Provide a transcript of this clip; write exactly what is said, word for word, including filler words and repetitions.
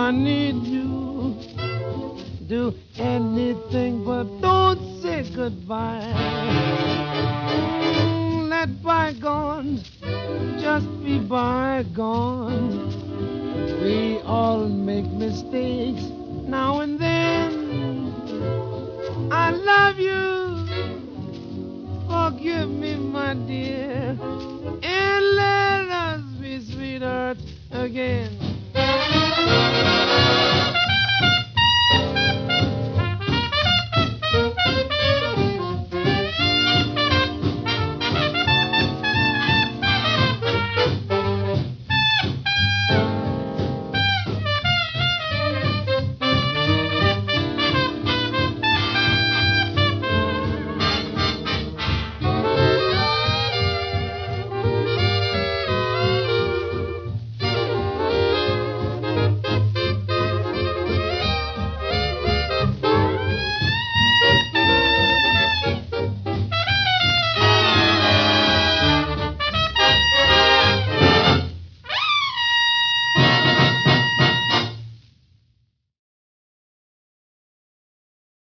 I need you. Do anything but don't say goodbye. Mm, Let bygones just be bygones. We all make mistakes now and then. I love you. Forgive me, my dear. And let us be sweethearts again.